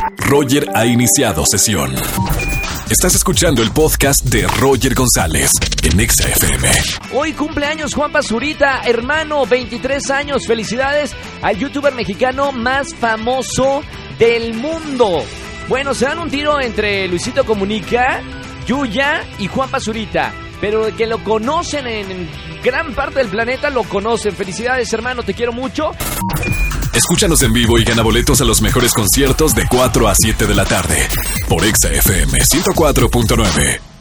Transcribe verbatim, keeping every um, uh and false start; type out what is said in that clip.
Roger ha iniciado sesión. Estás escuchando el podcast de Roger González en Exa F M. Hoy cumpleaños Juan Pazurita, hermano, veintitrés años. Felicidades al youtuber mexicano más famoso del mundo. Bueno, se dan un tiro entre Luisito Comunica, Yuya y Juan Pazurita. Pero que lo conocen en gran parte del planeta, lo conocen. Felicidades, hermano, te quiero mucho. Escúchanos en vivo y gana boletos a los mejores conciertos de cuatro a siete de la tarde por Exa F M ciento cuatro punto nueve.